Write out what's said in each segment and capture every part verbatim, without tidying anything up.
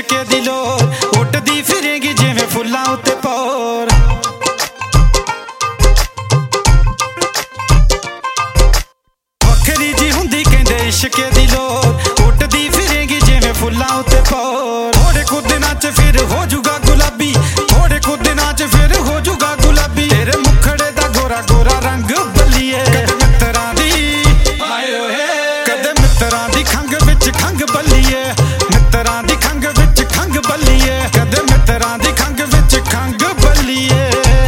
इश्के दी लोर उठदी फिरेंगी जिवें फुल्लां उत्ते पौर। वखरी जी हुंदी कहंदे इश्के दी लोर उठदी फिरेंगी जिवें फुल्लां उत्ते पौर। थोड़े कुछ दिनां च फिर हो जूगा गुलाबी, थोड़े कुछ दिनां च फिर हो जूगा गुलाबी। तेरे मुखड़े दा गोरा गोरा रंग बल्लिए कदे मित्तरां दी आए ओए कदे मित्तरां दी खंग विच खंग बल्लिए, मित्तरां दी खंग विच खंग बल्लिए, कदे मित्तरां दी खंग विच खंग बल्लिए।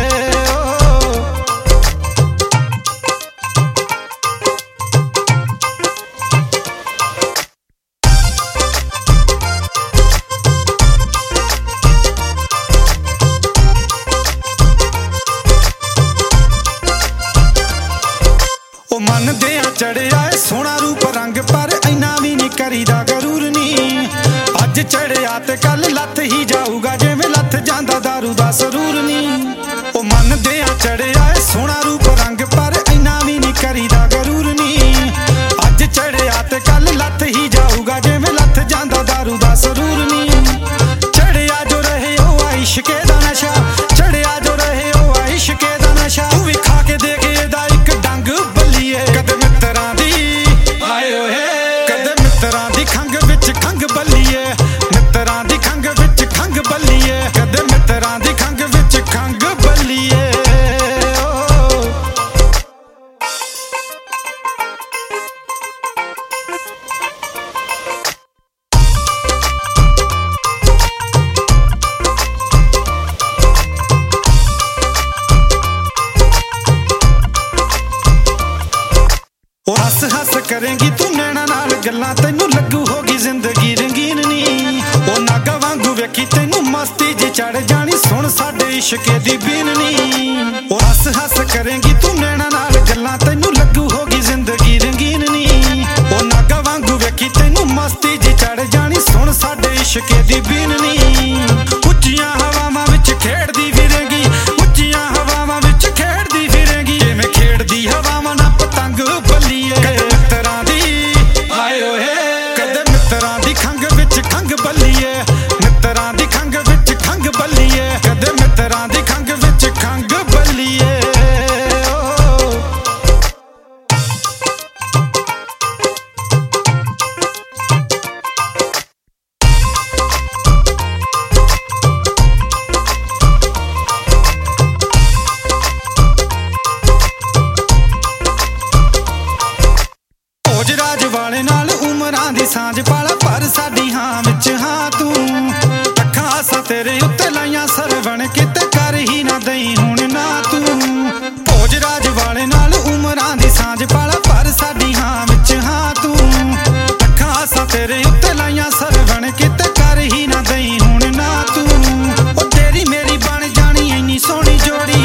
ओ मन दिया चढ़िया सोहना रूप रंग पर इन्ना भी नहीं करीदा गरूर नी। अज चढ़िया ते कल लथ ही जाऊगा जिवें लथ जांदा दारू दा सरूर नी। ओ मन दिया चढ़िया सोहना रूप रंग पर इन्ना भी नहीं करीदा गरूर नी। अज चढ़िया ते कल लथ ही जाऊगा जिवें लथ जांदा दारू दा सरूर नी। चढ़िया जो रहे ओ इश्के दा नशा, चढ़िया जो रहे ओ इश्के दा नशा। तू भी खा के देख एदा इक डंग बल्लिए कदे मित्तरां दी आए ओए कदे मित्तरां दी खंग विच खंग बल्लिए, मित्तरां दी खंग विच खंग बल्लिए, कदे मित्तरां दी खंग विच खंग बल्लिए। हस हस करेंगी तू नैना नाल गल्लां तैनू लगू होगी जिंदगी रंगीन नी। ओ नागा वांगू वेखी तैनू मस्ती जी चढ़ जानी सुन साडे इश्के दी बीन नी। ओ हस हस करेंगी तू नैना नाल गल्लां तैनू लगू होगी जिंदगी रंगीन नी। ओ नागा वांगू वेखी तैनू मस्ती जी चढ़ जानी सुन साडे इश्के दी बीन नी। उच्चियां हवावां विच खेड़दी फिरेंगी, उच्चियां हवावां विच खेड़दी फिरेंगी जिवें खेड़दी हवावां ना पतंग बल्लिए। कदे मित्तरां दी आए ओए कदे मित्तरां दी खंग विच खंग बल्लिए, मित्तरां दी खंग विच खंग बल्लिए, कदे मित्तरां दी खंग विच खंग बल्लिए। भोज राज वाले नाल उमरां दी सांझ पाला पर साडी हां विच हां तू। अखां आसां तेरे उत्ते लाइयां सरवण किते कर ही ना दई हुण ना तू। भोज राज वाले नाल उमरां दी सांझ पाला पर साडी हां विच हां तू। अखां आसां तेरे उत्ते लाइयां सरवण किते कर ही ना दई हुण ना तू। ओ तेरी मेरी बन जानी इन्नी सोहनी जोड़ी,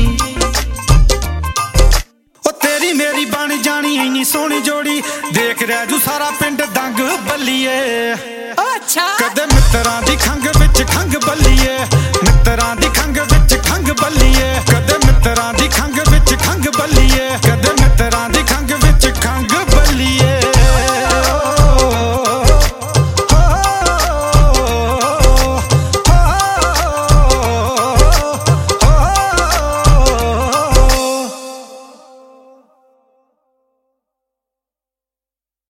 ओ तेरी मेरी बन जानी इन्नी सोहनी जोड़ी। देख रह जू सारा पिंड दंग बल्लिए अच्छा कदे मित्तरां दी खंग विच खंग बल्लिए, मित्तरां दी खंग विच खंग बल्लिए, कदे मित्तरां दी खंग विच खंग बल्लिए।